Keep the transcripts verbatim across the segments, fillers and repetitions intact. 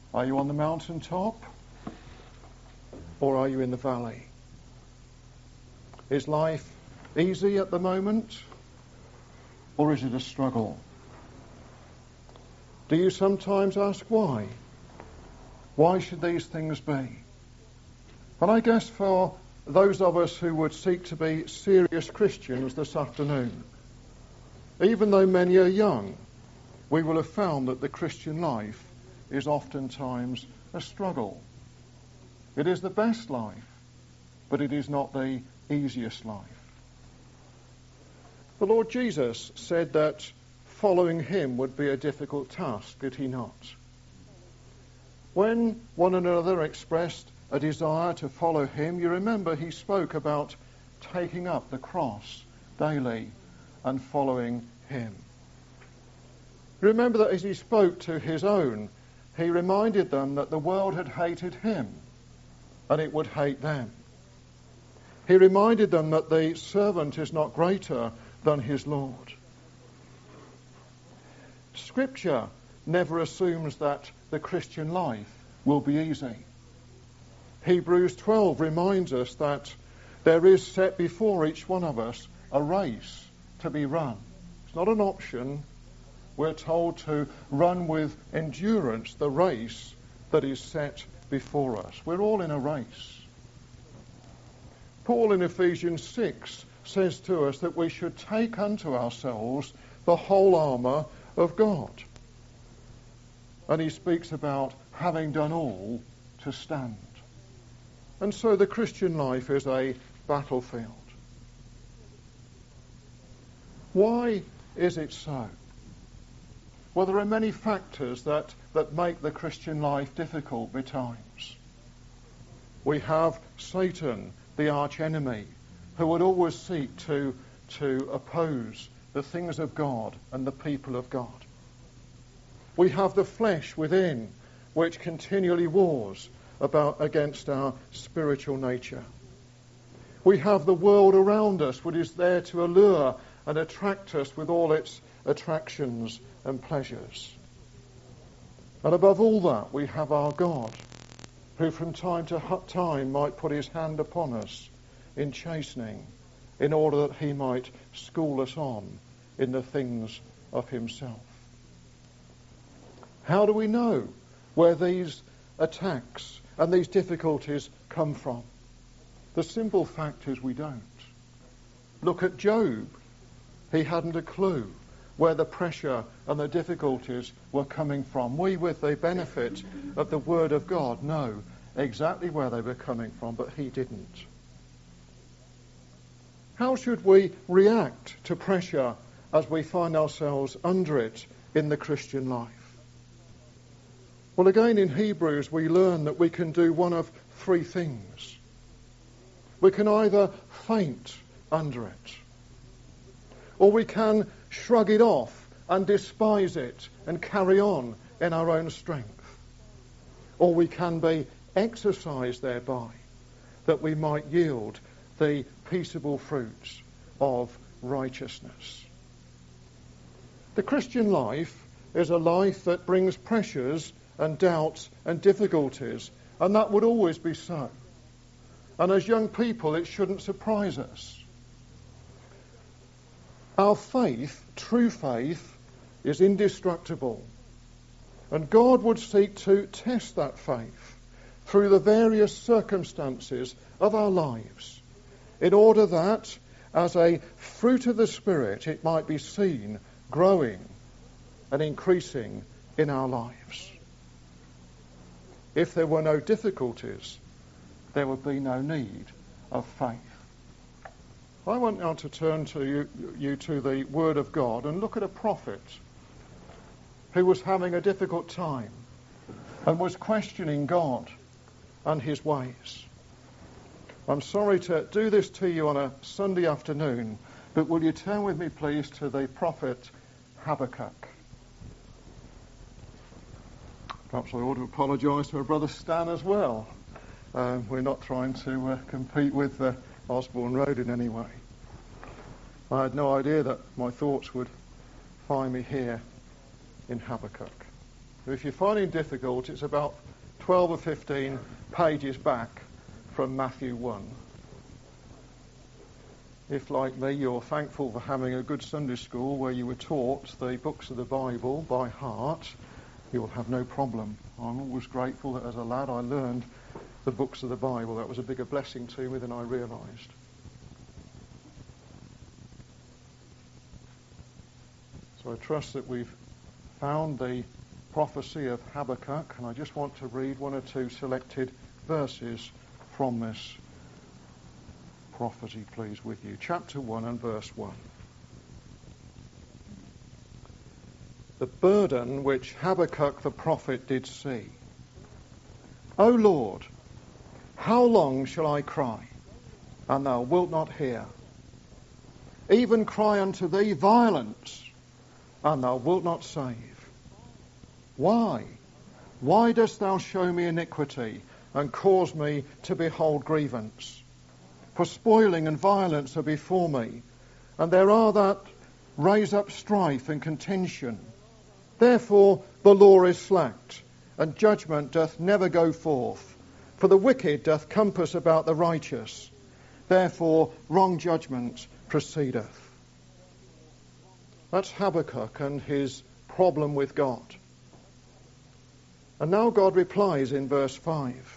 Are you on the mountaintop? Or are you in the valley? Is life easy at the moment? Or is it a struggle? Do you sometimes ask why? Why should these things be? And I guess for those of us who would seek to be serious Christians this afternoon, even though many are young, we will have found that the Christian life is oftentimes a struggle. It is the best life, but it is not the easiest life. The Lord Jesus said that following him would be a difficult task, did he not? When one another expressed a desire to follow him, you remember he spoke about taking up the cross daily and following him. Remember that as he spoke to his own, he reminded them that the world had hated him and it would hate them. He reminded them that the servant is not greater than his Lord. Scripture never assumes that the Christian life will be easy. Hebrews twelve reminds us that there is set before each one of us a race to be run. It's not an option. We're told to run with endurance the race that is set before us. We're all in a race. Paul in Ephesians six says to us that we should take unto ourselves the whole armour of God. And he speaks about having done all to stand. And so the Christian life is a battlefield. Why is it so? Well, there are many factors that, that make the Christian life difficult at times. We have Satan, the arch-enemy, who would always seek to, to oppose the things of God and the people of God. We have the flesh within, which continually wars about against our spiritual nature. We have the world around us, which is there to allure and attract us with all its attractions and pleasures. And above all that, we have our God, who from time to time might put his hand upon us in chastening, in order that he might school us on in the things of himself. How do we know where these attacks and these difficulties come from? The simple fact is we don't. Look at Job. He hadn't a clue where the pressure and the difficulties were coming from. We, with the benefit of the Word of God, know exactly where they were coming from, but he didn't. How should we react to pressure as we find ourselves under it in the Christian life? Well, again in Hebrews we learn that we can do one of three things. We can either faint under it, or we can shrug it off and despise it and carry on in our own strength. Or we can be exercised thereby, that we might yield the peaceable fruits of righteousness. The Christian life is a life that brings pressures and doubts and difficulties, and that would always be so. And as young people, it shouldn't surprise us. Our faith, true faith, is indestructible. And God would seek to test that faith through the various circumstances of our lives, in order that, as a fruit of the Spirit, it might be seen growing and increasing in our lives. If there were no difficulties, there would be no need of faith. I want now to turn to you, you to the Word of God and look at a prophet who was having a difficult time and was questioning God and his ways. I'm sorry to do this to you on a Sunday afternoon, but will you turn with me, please, to the prophet Habakkuk. Perhaps I ought to apologise to our brother Stan as well. Um, we're not trying to uh, compete with uh, Osborne Road in any way. I had no idea that my thoughts would find me here in Habakkuk. If you're finding it difficult, it's about twelve or fifteen pages back from Matthew one. If, like me, you're thankful for having a good Sunday school where you were taught the books of the Bible by heart, you'll have no problem. I'm always grateful that as a lad I learned the books of the Bible. That was a bigger blessing to me than I realised. So I trust that we've found the prophecy of Habakkuk, and I just want to read one or two selected verses from this prophecy, please, with you. Chapter one and verse one. The burden which Habakkuk the prophet did see. O Lord, how long shall I cry, and thou wilt not hear? Even cry unto thee violence, and thou wilt not save. Why? Why dost thou show me iniquity, and cause me to behold grievance? For spoiling and violence are before me, and there are that raise up strife and contention. Therefore the law is slacked, and judgment doth never go forth. For the wicked doth compass about the righteous. Therefore wrong judgment proceedeth. That's Habakkuk and his problem with God. And now God replies in verse five.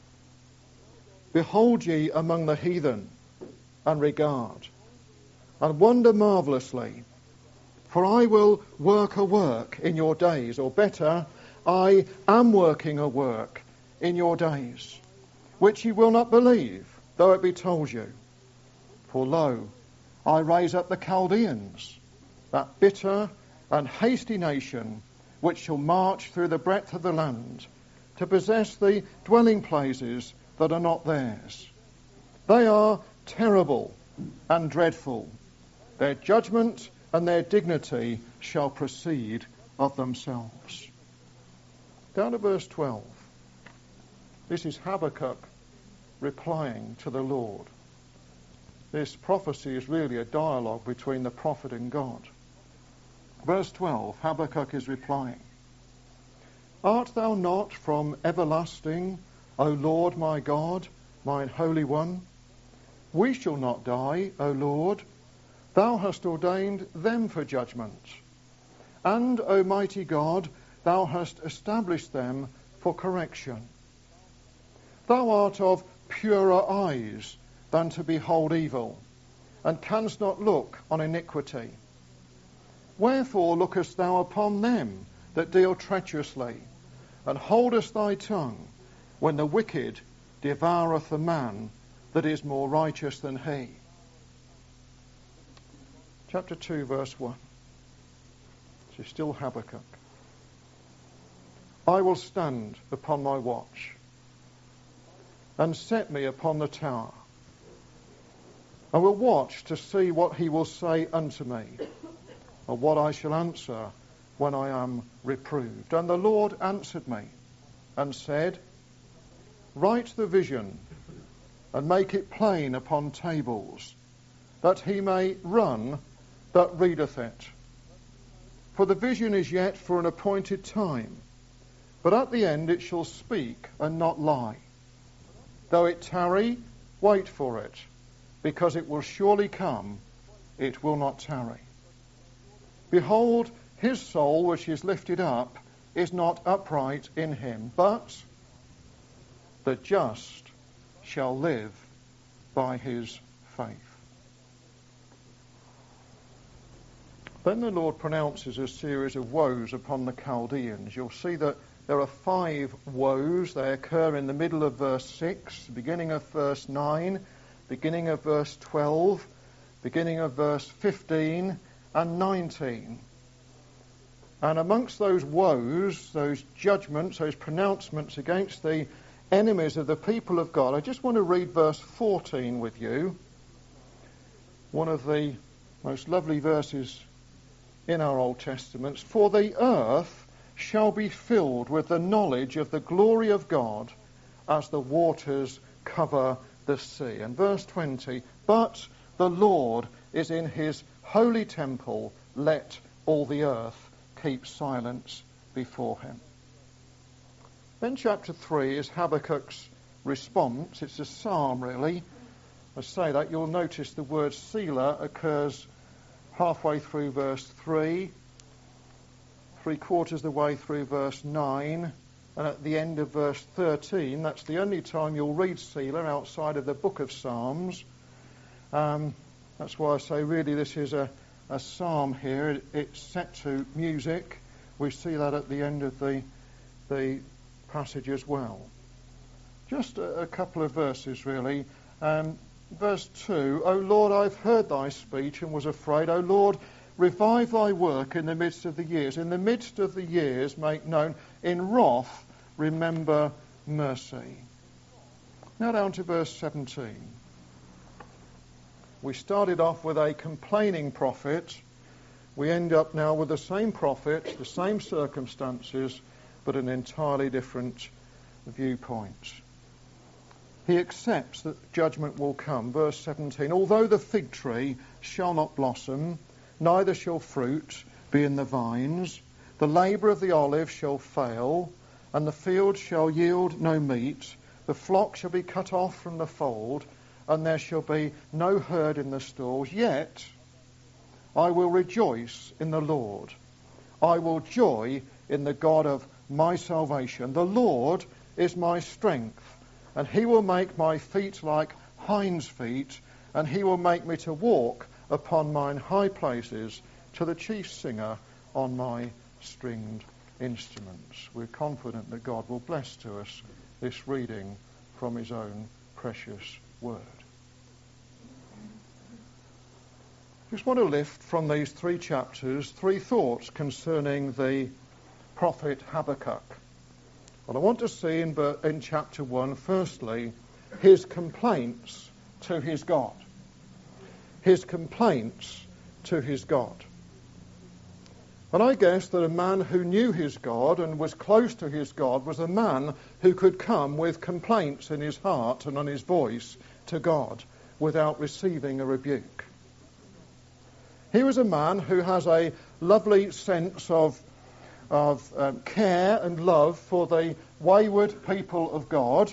Behold ye among the heathen, and regard, and wonder marvellously. For I will work a work in your days, or better, I am working a work in your days, which ye will not believe, though it be told you. For lo, I raise up the Chaldeans, that bitter and hasty nation, which shall march through the breadth of the land, to possess the dwelling places that are not theirs. They are terrible and dreadful. Their judgment and their dignity shall proceed of themselves. Down to verse twelve. This is Habakkuk replying to the Lord. This prophecy is really a dialogue between the prophet and God. Verse twelve, Habakkuk is replying. Art thou not from everlasting, O Lord my God, mine Holy One? We shall not die, O Lord. Thou hast ordained them for judgment. And, O mighty God, thou hast established them for correction. Thou art of purer eyes than to behold evil, and canst not look on iniquity. Wherefore lookest thou upon them that deal treacherously, and holdest thy tongue, when the wicked devoureth the man that is more righteous than he? Chapter two, verse one. This is still Habakkuk. I will stand upon my watch, and set me upon the tower. I will watch to see what he will say unto me, or what I shall answer when I am reproved. And the Lord answered me, and said, Write the vision, and make it plain upon tables, that he may run that readeth it. For the vision is yet for an appointed time, but at the end it shall speak and not lie. Though it tarry, wait for it, because it will surely come, it will not tarry. Behold, his soul which is lifted up is not upright in him, but the just shall live by his faith. Then the Lord pronounces a series of woes upon the Chaldeans. You'll see that there are five woes. They occur in the middle of verse six, beginning of verse nine, beginning of verse twelve, beginning of verse fifteen and nineteen. And amongst those woes, those judgments, those pronouncements against the enemies of the people of God, I just want to read verse fourteen with you. One of the most lovely verses in our Old Testaments. For the earth shall be filled with the knowledge of the glory of God as the waters cover the sea. And verse twenty, but the Lord is in his holy temple, let all the earth keep silence before him. Then chapter three is Habakkuk's response. It's a psalm, really. I say that, you'll notice the word Selah occurs halfway through verse three, three quarters of the way through verse nine, and at the end of verse thirteen. That's the only time you'll read Selah outside of the book of Psalms. Um, that's why I say really this is a, a psalm here. It, it's set to music. We see that at the end of the, the passage as well. Just a, a couple of verses really. Um, verse two, O Lord, I've heard thy speech and was afraid. O Lord, revive thy work in the midst of the years. In the midst of the years make known. In wrath remember mercy. Now down to verse seventeen. We started off with a complaining prophet. We end up now with the same prophet, the same circumstances, but an entirely different viewpoint. He accepts that judgment will come. Verse seventeen, although the fig tree shall not blossom, neither shall fruit be in the vines, the labour of the olive shall fail, and the field shall yield no meat, the flock shall be cut off from the fold, and there shall be no herd in the stalls, yet I will rejoice in the Lord. I will joy in the God of my salvation. The Lord is my strength, and he will make my feet like hinds' feet, and he will make me to walk upon mine high places, to the chief singer on my stringed instruments. We're confident that God will bless to us this reading from his own precious word. Just want to lift from these three chapters three thoughts concerning the prophet Habakkuk. What I want to see in, in chapter one, firstly, his complaints to his God. His complaints to his God. And I guess that a man who knew his God and was close to his God was a man who could come with complaints in his heart and on his voice to God without receiving a rebuke. He was a man who has a lovely sense of, of um, care and love for the wayward people of God.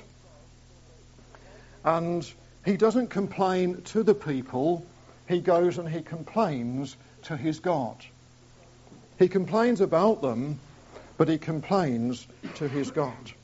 And he doesn't complain to the people. He goes and he complains to his God. He complains about them, but he complains to his God.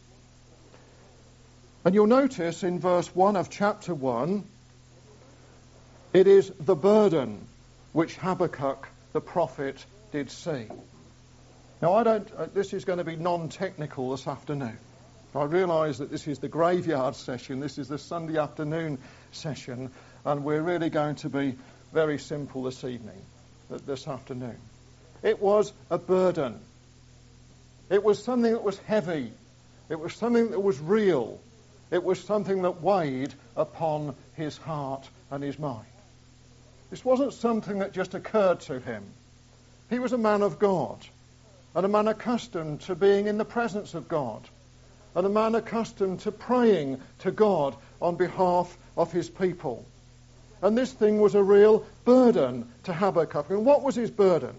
And you'll notice in verse one of chapter one, it is the burden which Habakkuk the prophet did see. Now I don't, uh, this is going to be non-technical this afternoon. I realise that this is the graveyard session, this is the Sunday afternoon session, and we're really going to be very simple this evening, this afternoon. It was a burden. It was something that was heavy. It was something that was real. It was something that weighed upon his heart and his mind. This wasn't something that just occurred to him. He was a man of God, and a man accustomed to being in the presence of God, and a man accustomed to praying to God on behalf of his people. And this thing was a real burden to Habakkuk. And what was his burden?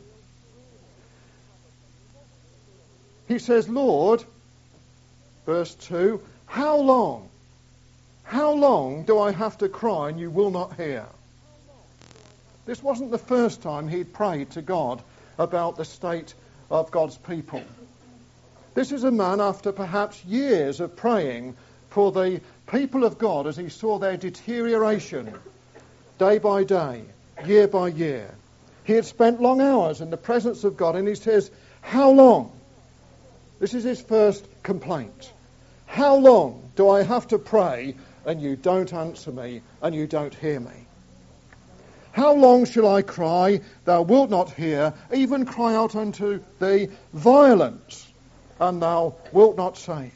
He says, Lord, verse two, how long, how long do I have to cry and you will not hear? This wasn't the first time he'd prayed to God about the state of God's people. This is a man after perhaps years of praying for the people of God as he saw their deterioration day by day, year by year. He had spent long hours in the presence of God, and he says, how long? This is his first complaint. How long do I have to pray and you don't answer me and you don't hear me? How long shall I cry, thou wilt not hear, even cry out unto thee violence, and thou wilt not save?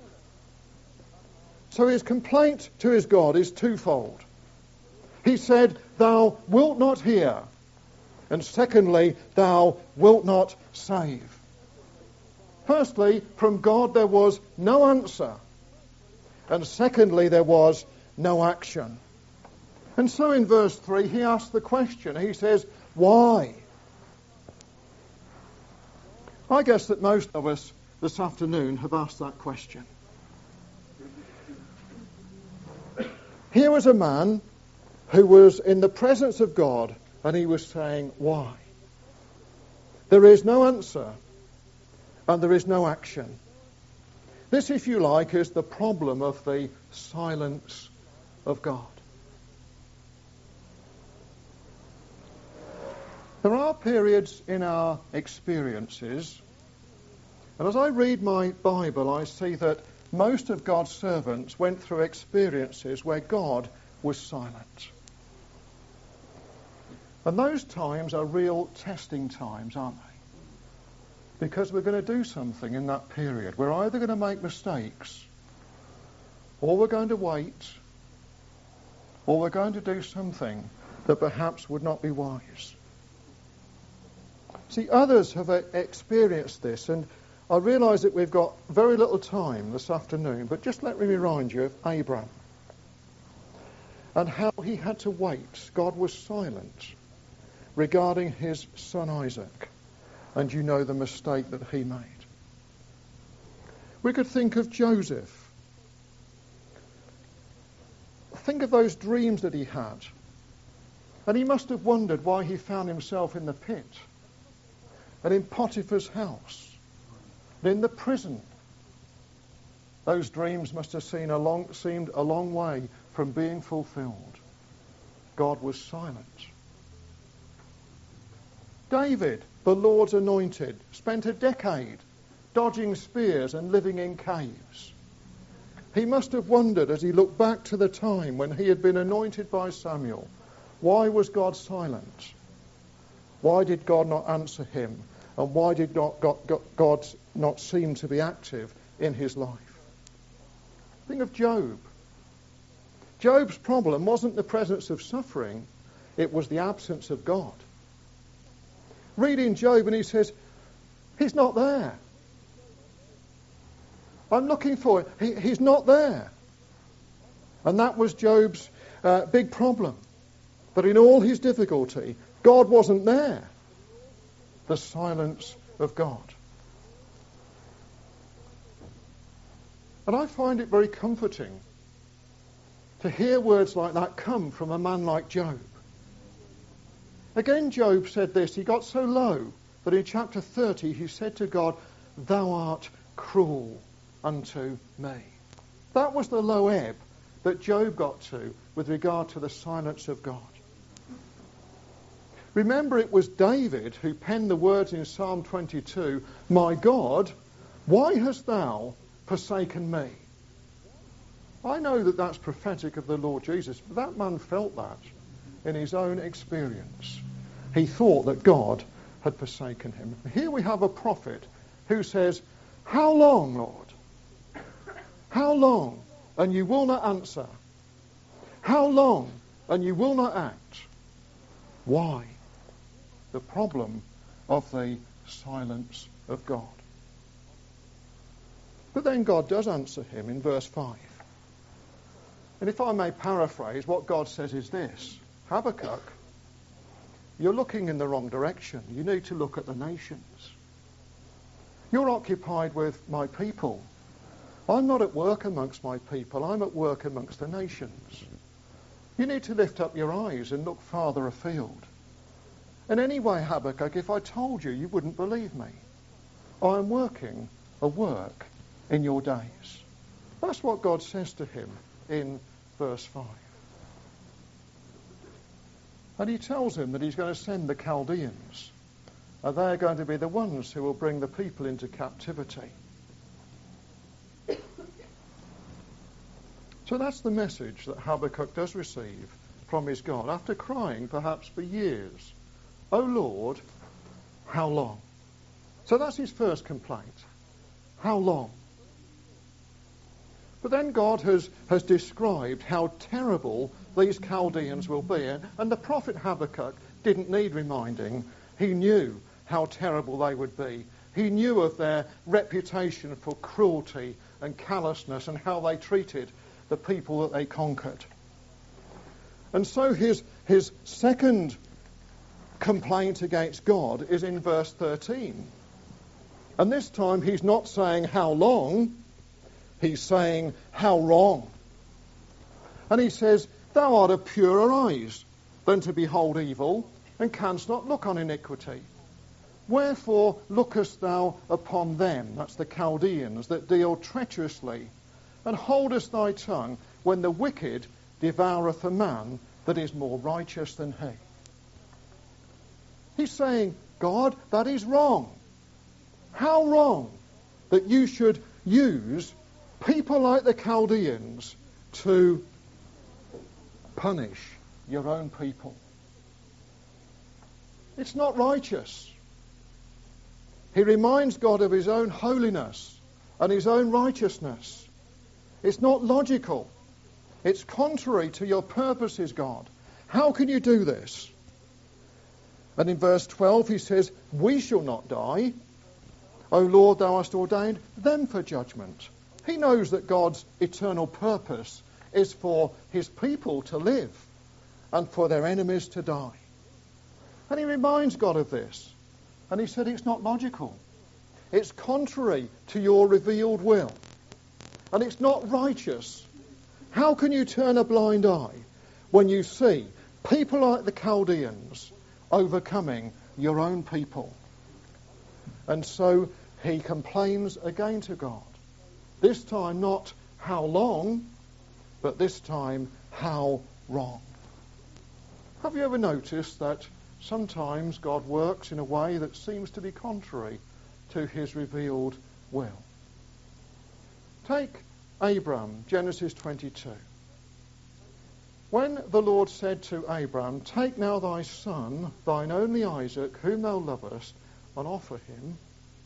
So his complaint to his God is twofold. He said, thou wilt not hear, and secondly, thou wilt not save. Firstly, from God there was no answer, and secondly, there was no action. And so in verse three, he asks the question. He says, why? I guess that most of us this afternoon have asked that question. Here was a man who was in the presence of God, and he was saying, why? There is no answer, and there is no action. This, if you like, is the problem of the silence of God. There are periods in our experiences, and as I read my Bible, I see that most of God's servants went through experiences where God was silent. And those times are real testing times, aren't they? Because we're going to do something in that period. We're either going to make mistakes, or we're going to wait, or we're going to do something that perhaps would not be wise. See, others have experienced this, and I realise that we've got very little time this afternoon, but just let me remind you of Abraham and how he had to wait. God was silent regarding his son Isaac, and you know the mistake that he made. We could think of Joseph. Think of those dreams that he had, and he must have wondered why he found himself in the pit and in Potiphar's house, and in the prison. Those dreams must have seen a long, seemed a long way from being fulfilled. God was silent. David, the Lord's anointed, spent a decade dodging spears and living in caves. He must have wondered as he looked back to the time when he had been anointed by Samuel, why was God silent? Why did God not answer him? And why did not God, God not seem to be active in his life? Think of Job. Job's problem wasn't the presence of suffering, it was the absence of God. Reading Job and he says, he's not there. I'm looking for him. He, he's not there. And that was Job's uh, big problem. That in all his difficulty, God wasn't there. The silence of God. And I find it very comforting to hear words like that come from a man like Job. Again, Job said this. He got so low that in chapter thirty he said to God, "Thou art cruel unto me." That was the low ebb that Job got to with regard to the silence of God. Remember, it was David who penned the words in Psalm twenty-two, "My God, why hast thou forsaken me?" I know that that's prophetic of the Lord Jesus, but that man felt that in his own experience. He thought that God had forsaken him. Here we have a prophet who says, "How long, Lord? How long, and you will not answer? How long, and you will not act?" Why? The problem of the silence of God. But then God does answer him in verse five. And if I may paraphrase, what God says is this: Habakkuk, you're looking in the wrong direction. You need to look at the nations. You're occupied with my people. I'm not at work amongst my people. I'm at work amongst the nations. You need to lift up your eyes and look farther afield. And anyway, Habakkuk, if I told you, you wouldn't believe me. I am working a work in your days. That's what God says to him in verse five. And he tells him that he's going to send the Chaldeans. And they're going to be the ones who will bring the people into captivity. So that's the message that Habakkuk does receive from his God, after crying perhaps for years, "O Lord, how long?" So that's his first complaint. How long? But then God has, has described how terrible these Chaldeans will be. And the prophet Habakkuk didn't need reminding. He knew how terrible they would be. He knew of their reputation for cruelty and callousness and how they treated the people that they conquered. And so his, his second complaint against God is in verse thirteen. And this time he's not saying how long, he's saying how wrong. And he says, thou art of purer eyes than to behold evil, and canst not look on iniquity. Wherefore lookest thou upon them, that's the Chaldeans, that deal treacherously, and holdest thy tongue when the wicked devoureth a man that is more righteous than he. He's saying, God, that is wrong. How wrong that you should use people like the Chaldeans to punish your own people. It's not righteous. He reminds God of his own holiness and his own righteousness. It's not logical. It's contrary to your purposes, God. How can you do this? And in verse twelve he says, we shall not die. O Lord, thou hast ordained them for judgment. He knows that God's eternal purpose is for his people to live and for their enemies to die. And he reminds God of this. And he said it's not logical. It's contrary to your revealed will. And it's not righteous. How can you turn a blind eye when you see people like the Chaldeans overcoming your own people? And so he complains again to God. This time not how long, but this time how wrong. Have you ever noticed that sometimes God works in a way that seems to be contrary to his revealed will? Take Abram, Genesis twenty-two. When the Lord said to Abram, take now thy son, thine only Isaac, whom thou lovest, and offer him,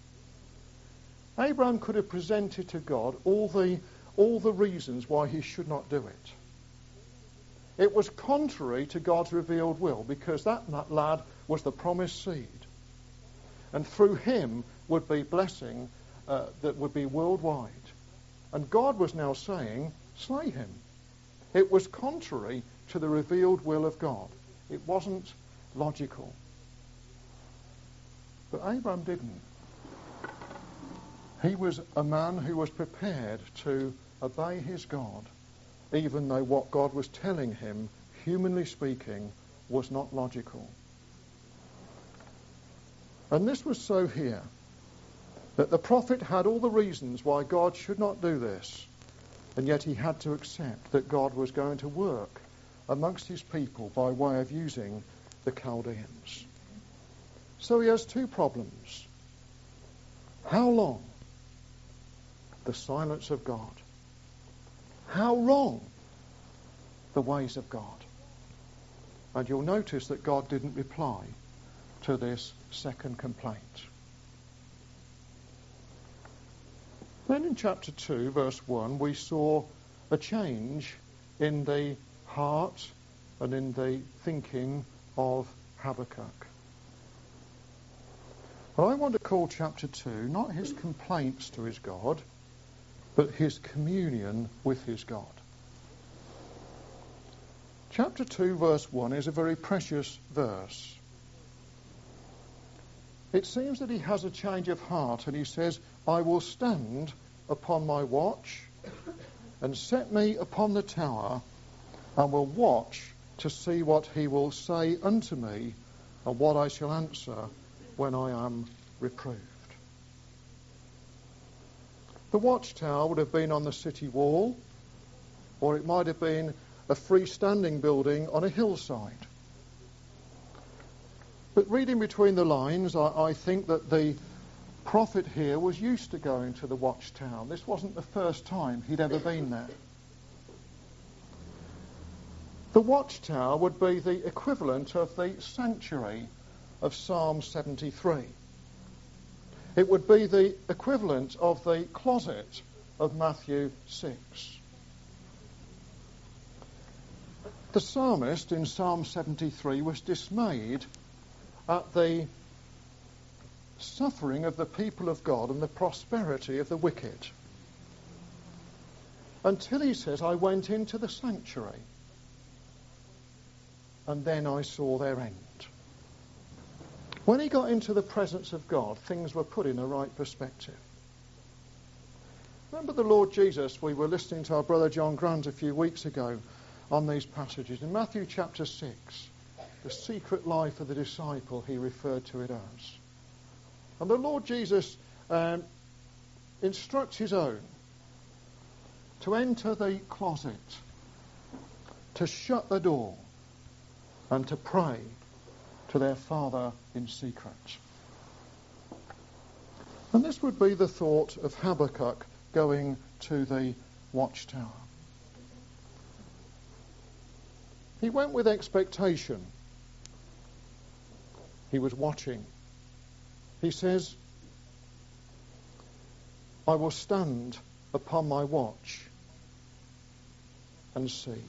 Abram could have presented to God all the, all the reasons why he should not do it. It was contrary to God's revealed will, because that, that lad was the promised seed. And through him would be blessing uh, that would be worldwide. And God was now saying, slay him. It was contrary to the revealed will of God. It wasn't logical. But Abram didn't. He was a man who was prepared to obey his God, even though what God was telling him, humanly speaking, was not logical. And this was so here, that the prophet had all the reasons why God should not do this, and yet he had to accept that God was going to work amongst his people by way of using the Chaldeans. So he has two problems. How long? The silence of God. How wrong? The ways of God. And you'll notice that God didn't reply to this second complaint. Then in chapter two, verse one, we saw a change in the heart and in the thinking of Habakkuk. But I want to call chapter two not his complaints to his God, but his communion with his God. Chapter two, verse one is a very precious verse. It seems that he has a change of heart, and he says, I will stand upon my watch and set me upon the tower, and will watch to see what he will say unto me, and what I shall answer when I am reproved. The watchtower would have been on the city wall, or it might have been a freestanding building on a hillside. But reading between the lines, I, I think that the prophet here was used to going to the watchtower. This wasn't the first time he'd ever been there. The watchtower would be the equivalent of the sanctuary of Psalm seventy-three. It would be the equivalent of the closet of Matthew six. The psalmist in Psalm seventy-three was dismayed at the suffering of the people of God and the prosperity of the wicked, until he says, I went into the sanctuary and then I saw their end. When he got into the presence of God, things were put in the right perspective. Remember the Lord Jesus, we were listening to our brother John Grant a few weeks ago on these passages. In Matthew chapter six, the secret life of the disciple, he referred to it as. And the Lord Jesus um, instructs his own to enter the closet, to shut the door, and to pray to their Father in secret. And this would be the thought of Habakkuk going to the watchtower. He went with expectation. He was watching. He says, I will stand upon my watch and see.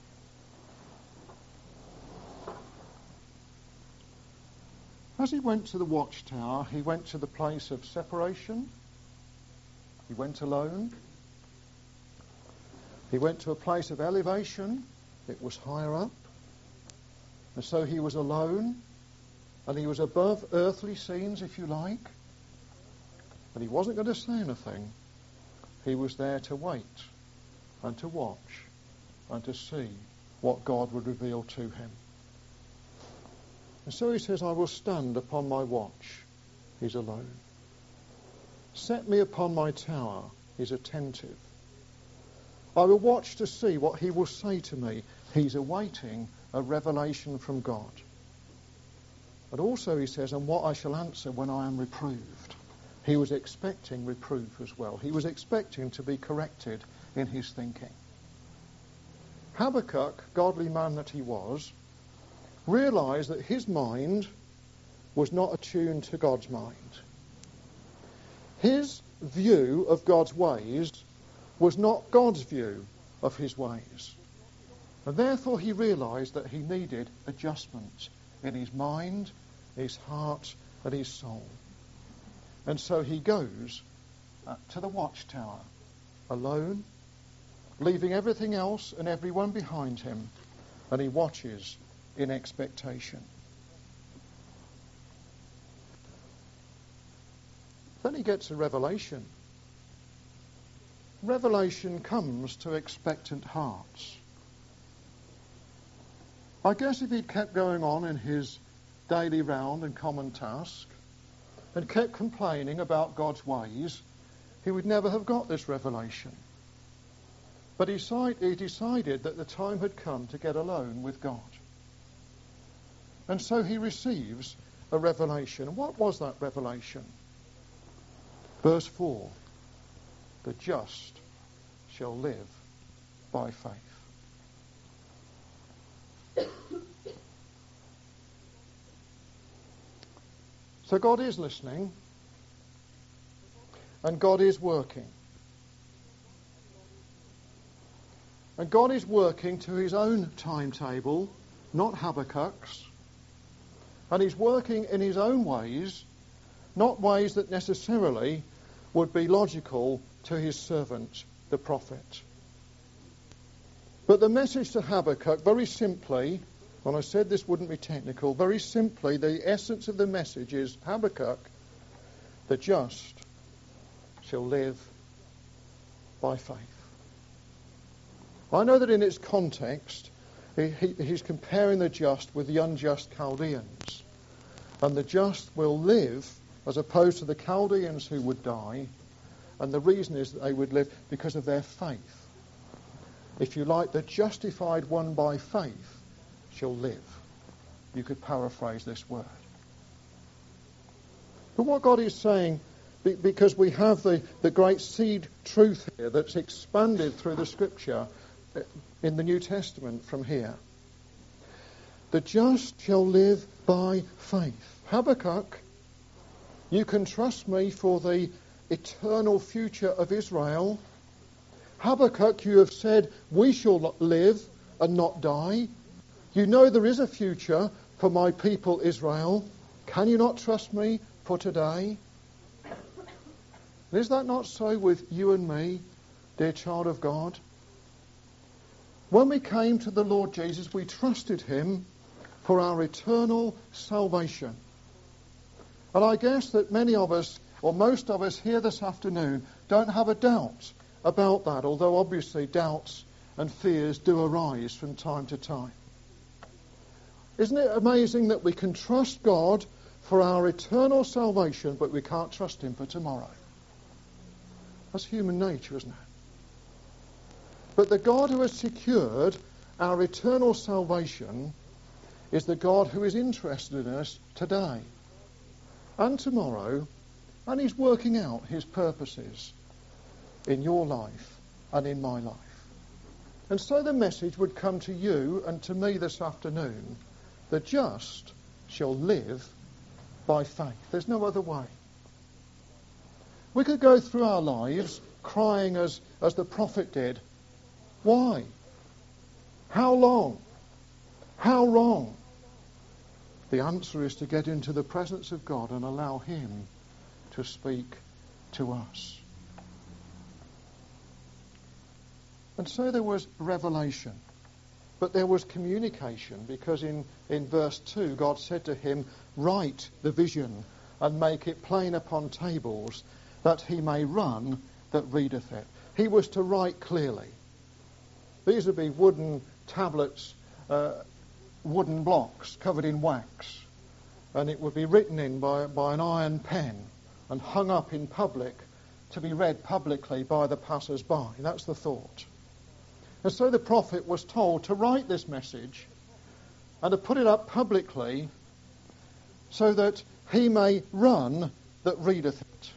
As he went to the watchtower, he went to the place of separation. He went alone. He went to a place of elevation. It was higher up. And so he was alone. And he was above earthly scenes, if you like. But he wasn't going to say anything. He was there to wait and to watch and to see what God would reveal to him. And so he says, I will stand upon my watch. He's alone. Set me upon my tower. He's attentive. I will watch to see what he will say to me. He's awaiting a revelation from God. But also he says, and what I shall answer when I am reproved. He was expecting reproof as well. He was expecting to be corrected in his thinking. Habakkuk, godly man that he was, realised that his mind was not attuned to God's mind. His view of God's ways was not God's view of his ways. And therefore he realised that he needed adjustment in his mind, his heart, and his soul. And so he goes uh, to the watchtower, alone, leaving everything else and everyone behind him, and he watches in expectation. Then he gets a revelation. Revelation comes to expectant hearts. I guess if he'd kept going on in his daily round and common task and kept complaining about God's ways, he would never have got this revelation. But he decided that the time had come to get alone with God. And so he receives a revelation. What was that revelation? Verse four. The just shall live by faith. So God is listening, and God is working. And God is working to his own timetable, not Habakkuk's. And he's working in his own ways, not ways that necessarily would be logical to his servant, the prophet. But the message to Habakkuk, very simply, when I said this wouldn't be technical, very simply, the essence of the message is, Habakkuk, the just shall live by faith. I know that in its context, he, he, he's comparing the just with the unjust Chaldeans. And the just will live, as opposed to the Chaldeans who would die. And the reason is that they would live because of their faith. If you like, the justified one by faith shall live. You could paraphrase this word. But what God is saying, because we have the, the great seed truth here that's expanded through the Scripture in the New Testament from here. The just shall live by faith. Habakkuk, you can trust me for the eternal future of Israel. Habakkuk, you have said, we shall live and not die. You know there is a future for my people Israel. Can you not trust me for today? And is that not so with you and me, dear child of God? When we came to the Lord Jesus, we trusted him for our eternal salvation. And I guess that many of us, or most of us here this afternoon, don't have a doubt about that, although obviously doubts and fears do arise from time to time. Isn't it amazing that we can trust God for our eternal salvation, but we can't trust him for tomorrow? That's human nature, isn't it? But the God who has secured our eternal salvation is the God who is interested in us today and tomorrow, and he's working out his purposes in your life and in my life. And so the message would come to you and to me this afternoon: the just shall live by faith. There's no other way. We could go through our lives crying as, as the prophet did. Why? How long? How wrong? The answer is to get into the presence of God and allow him to speak to us. And so there was revelation, but there was communication, because in, in verse two God said to him, "Write the vision and make it plain upon tables, that he may run that readeth it." He was to write clearly. These would be wooden tablets, uh, wooden blocks covered in wax, and it would be written in by, by an iron pen and hung up in public to be read publicly by the passers-by. That's the thought. And so the prophet was told to write this message and to put it up publicly so that he may run that readeth it.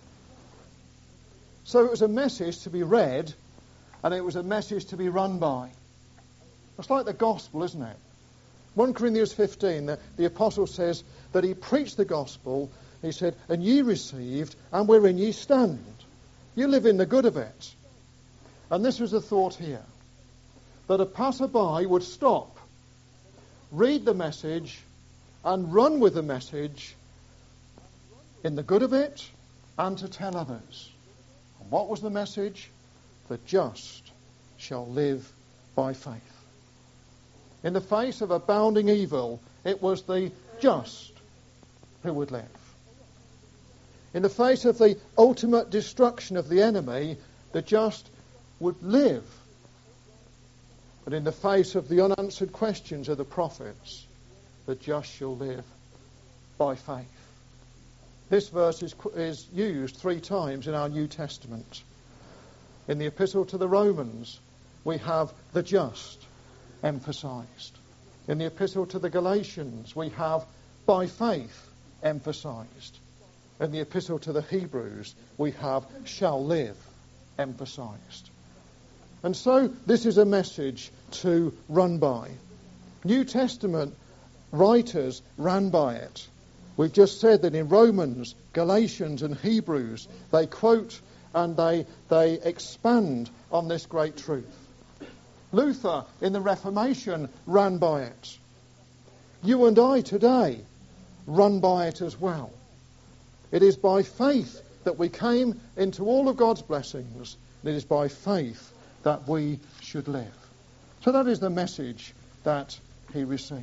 So it was a message to be read, and it was a message to be run by. It's like the gospel, isn't it? First Corinthians fifteen, the, the apostle says that he preached the gospel. He said, "And ye received, and wherein ye stand." You live in the good of it. And this was the thought here, that a passerby would stop, read the message, and run with the message in the good of it, and to tell others. And what was the message? The just shall live by faith. In the face of abounding evil, it was the just who would live. In the face of the ultimate destruction of the enemy, the just would live. But in the face of the unanswered questions of the prophets, the just shall live by faith. This verse is, is used three times in our New Testament. In the Epistle to the Romans, we have the just emphasized. In the Epistle to the Galatians, we have by faith emphasized. In the Epistle to the Hebrews, we have shall live emphasized. And so this is a message to run by. New Testament writers ran by it. We've just said that in Romans, Galatians and Hebrews, they quote and they, they expand on this great truth. Luther in the Reformation ran by it. You and I today run by it as well. It is by faith that we came into all of God's blessings. It is by faith that we should live. So that is the message that he received.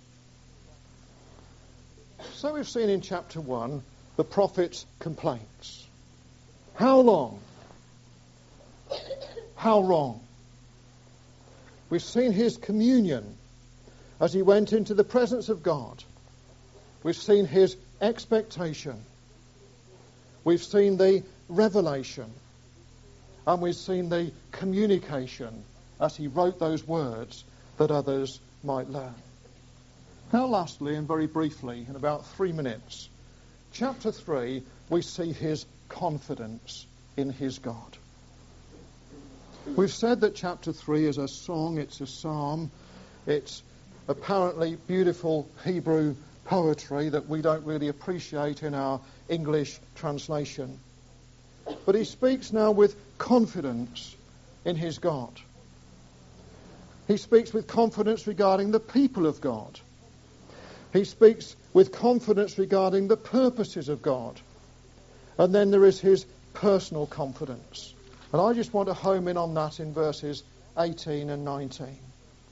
So we've seen in chapter one the prophet's complaints. How long? How wrong? We've seen his communion as he went into the presence of God. We've seen his expectation. We've seen the revelation. And we've seen the communication as he wrote those words that others might learn. Now lastly, and very briefly, in about three minutes, chapter three, we see his confidence in his God. We've said that chapter three is a song, it's a psalm, it's apparently beautiful Hebrew poetry that we don't really appreciate in our English translation. But he speaks now with confidence in his God. He speaks with confidence regarding the people of God. He speaks with confidence regarding the purposes of God. And then there is his personal confidence. And I just want to home in on that in verses eighteen and nineteen.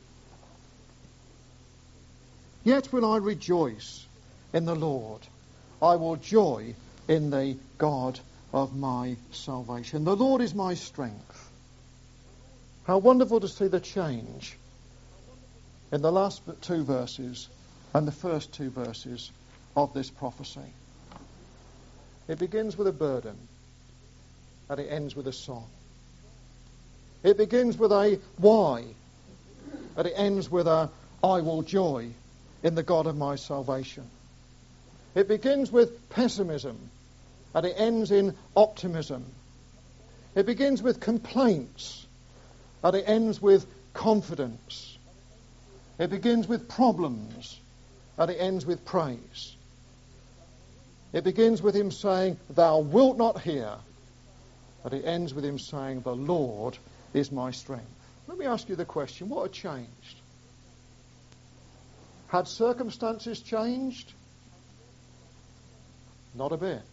Yet will I rejoice in the Lord. I will joy in the God of my salvation. The Lord is my strength. How wonderful to see the change in the last two verses and the first two verses of this prophecy. It begins with a burden and it ends with a song. It begins with a why and it ends with a I will joy in the God of my salvation. It begins with pessimism and it ends in optimism. It begins with complaints and it ends with confidence. It begins with problems and it ends with praise. It begins with him saying, thou wilt not hear, and it ends with him saying, the Lord is my strength. Let me ask you the question, what had changed? Had circumstances changed? Not a bit.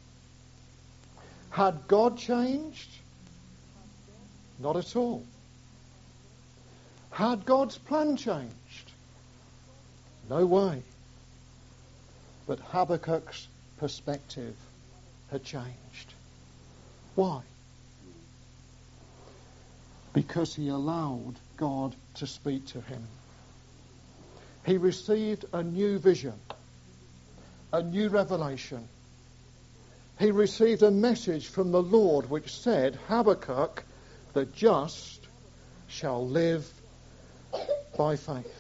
Had God changed? Not at all. Had God's plan changed? No way. But Habakkuk's perspective had changed. Why? Because he allowed God to speak to him. He received a new vision, a new revelation. He received a message from the Lord which said, Habakkuk, the just shall live by faith.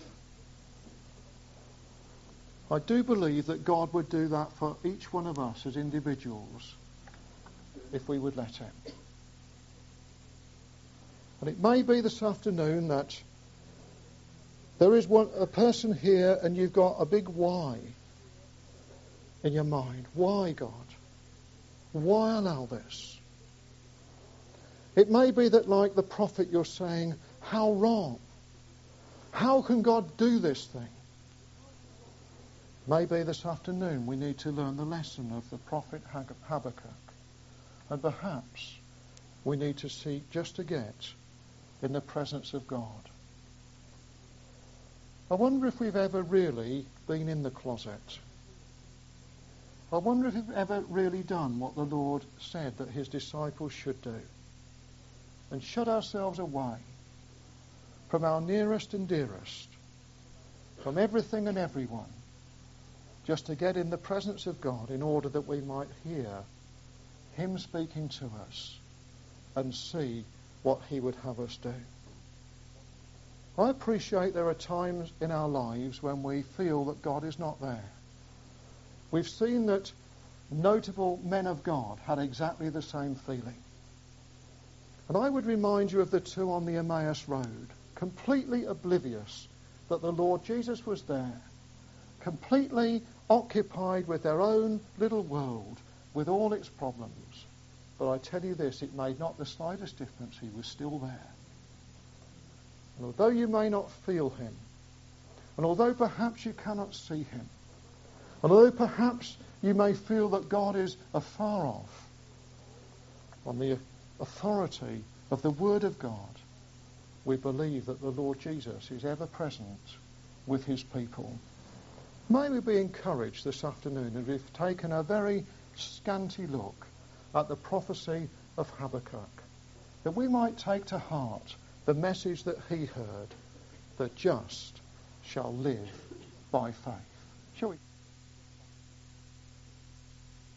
I do believe that God would do that for each one of us as individuals if we would let him. And it may be this afternoon that there is one, a person here and you've got a big why in your mind. Why, God? Why allow this? It may be that, like the prophet, you're saying, how wrong? How can God do this thing? Maybe this afternoon we need to learn the lesson of the prophet Habakkuk. And perhaps we need to seek just to get in the presence of God. I wonder if we've ever really been in the closet. I wonder if we've ever really done what the Lord said that his disciples should do. And shut ourselves away from our nearest and dearest, from everything and everyone, just to get in the presence of God in order that we might hear him speaking to us and see what he would have us do. I appreciate there are times in our lives when we feel that God is not there. We've seen that notable men of God had exactly the same feeling. And I would remind you of the two on the Emmaus Road, completely oblivious that the Lord Jesus was there, completely occupied with their own little world, with all its problems. But I tell you this, it made not the slightest difference. He was still there. And although you may not feel him, and although perhaps you cannot see him, and although perhaps you may feel that God is afar off, on the authority of the Word of God, we believe that the Lord Jesus is ever present with his people. May we be encouraged this afternoon as we've taken a very scanty look at the prophecy of Habakkuk, that we might take to heart the message that he heard, the just shall live by faith.